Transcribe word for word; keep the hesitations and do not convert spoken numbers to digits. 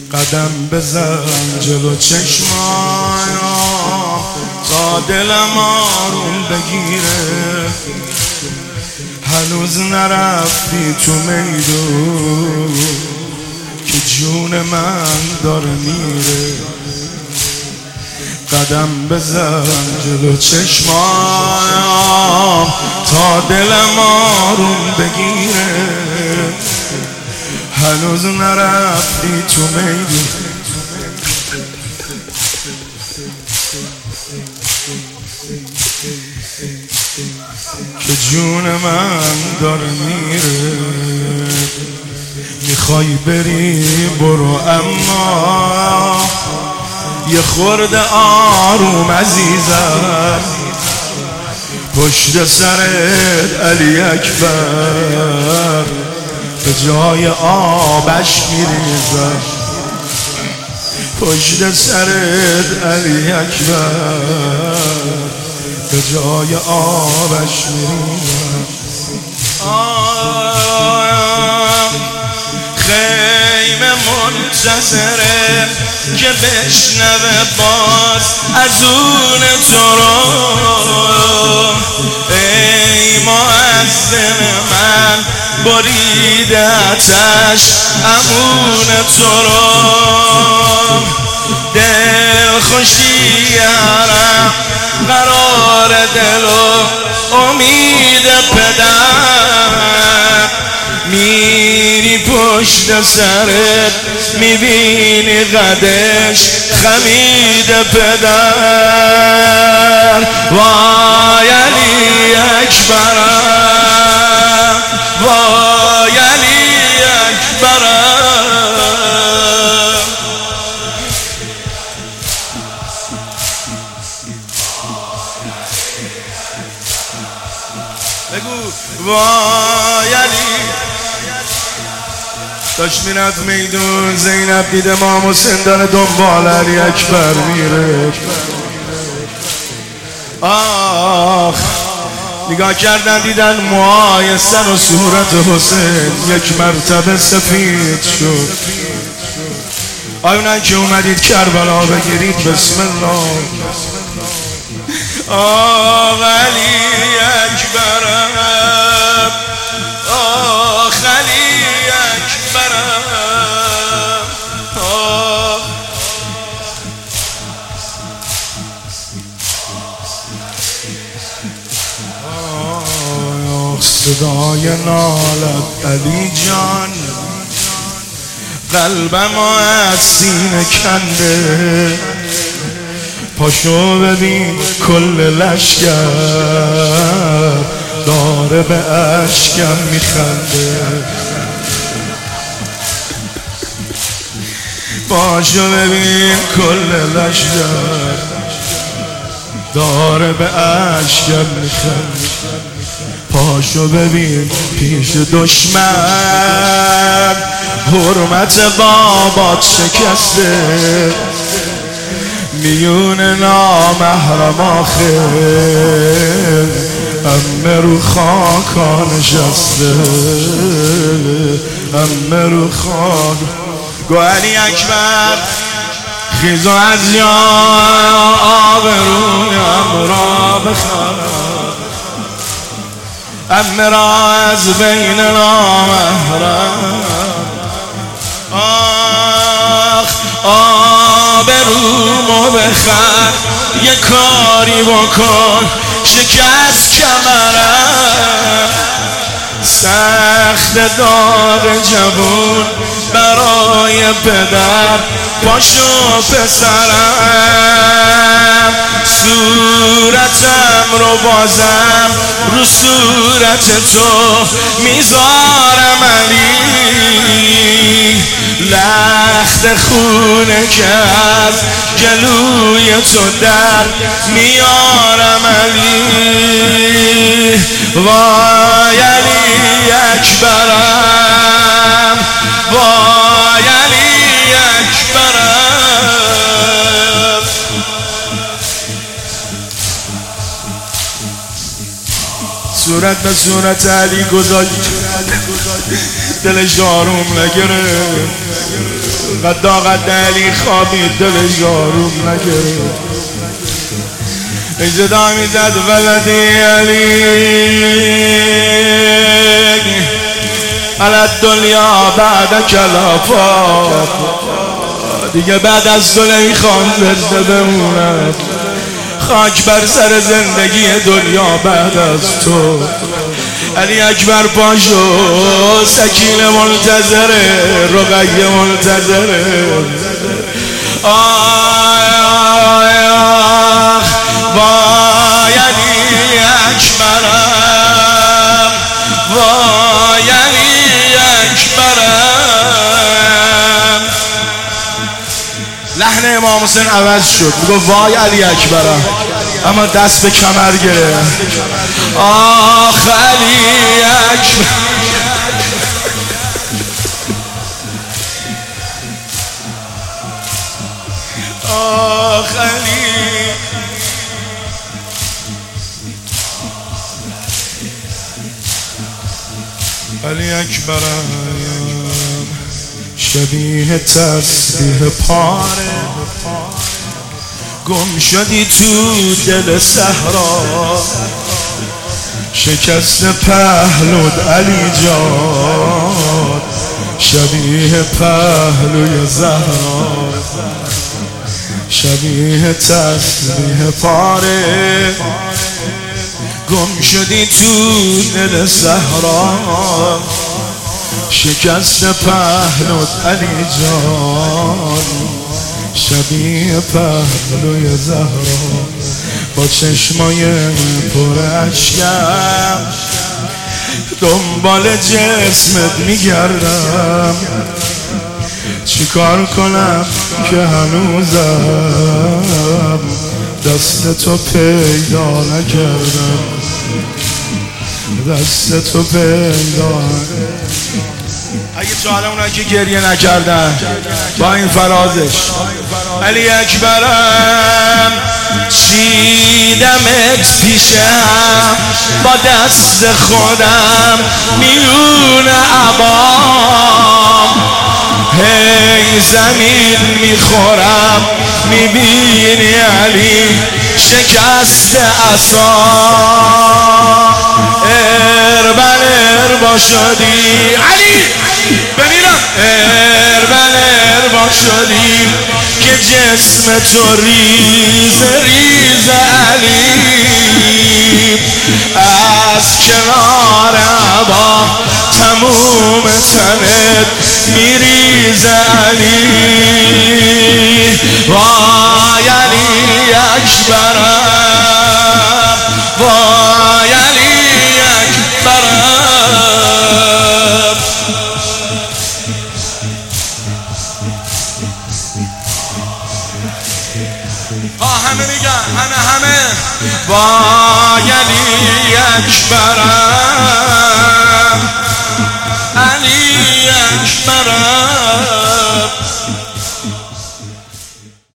قدم بزن جلو چشمایم تا دلم آروم بگیره. هنوز نرفتی تو میدون که جون من داره میره. قدم بزن جلو چشمایم تا دلم آروم بگیره. هنوز نرفتی تو میدون که جون من داره میره. میخوای بری برو، اما یه خورده آروم عزیزم. پشت سرت علی اکبر به جای آبش میریزم. پشت سرت علی اکبر به جای آبش میریزم. خیمه منتظره که بشنوه باز ازون تو رو. ای مؤذن من بریده آتش امون تو رو. دل خوشی حرم قرار دل و امید پدر. میری پشت سرت میبینی قدش خمید پدر. وای علی اکبرم، وای علی اکبرم. بگو وای علی. داشت میرفت میدون، زینب دید امام حسین داره دنبال علی اکبر میره. آخ نگاه کردن دیدن موهای سر و صورت حسین یک مرتبه سفید شد. آیونن که اومدید کربلا بگیرید بسم الله. آه علی اکبرم، آه علی اکبرم. آه آه صدای نالت علی جان قلبم از سینه کنده. پاشو ببین کل لشکر داره به اشکم میخنده. پاشو ببین کل لشکر داره به اشکم میخنده. پاشو ببین پیش دشمن حرمت بابات شکسته. میون نامحرم آخر امه رو خاکا نشسته. امه رو خاک. گو علی اکبر خیزو از یا آبرویم را بخواه. امه را از بین نامحرم. آخ آبرومو بخر یه کاری بکن شکست کمرم. سخت داغ جوون برای پدر پاشو پسرم. صورتم رو بازم رو صورت تو میذارم علی. لخت خونه که از گلوی تو در میارم علی. وای علی اکبرم، وای علی اکبرم. صورت به صورت علی گذاشت، دلش آروم نگرفت. اینقدر داغت علی خوابید دلش آروم نگرفت اجدا میزد ولدی علی على دنیا بعد کلافات دیگه بعد از تو نمیخوام زنده بمونم خاک بر سر زندگی دنیا بعد از تو علی اکبر پاشو سکینه منتظره رقیه منتظره آی آی آخ وای علی اکبرم وای علی اکبرم لحن امام حسین عوض شد میگو وای علی اکبرم اما دست به کمر گرفت آخ علی اکبر آخ علی علی اکبرم شبیه تسبیح پاره گم شدی تو دل صحرا شکست پهلود علی جان شبیه پهلوی زهرا شبیه تسبیح پاره گم شدی تو دل صحرا شکست پهلود علی جان شبیه پهلوی زهرا با چشمای پر اشکم دنبال جسمت میگردم چیکار کنم که هنوزم دست تو پیدا نکردم دست تو پیدا اگه تو حالا اونایی که گریه نکردن با این فرازش علی اکبرم چیدمت پیشم با دست خودم میون عبام هی زمین میخورم میبینی علی شکست عصا اربل اربا شدی علی ببینم اربل اربا شدی که جسم تو ریز ریز علی از کنار عبا تموم تنت میریز علی وای علی اکبرم وای علی اکبرم آه همه میگن همه همه وای علی اکبرم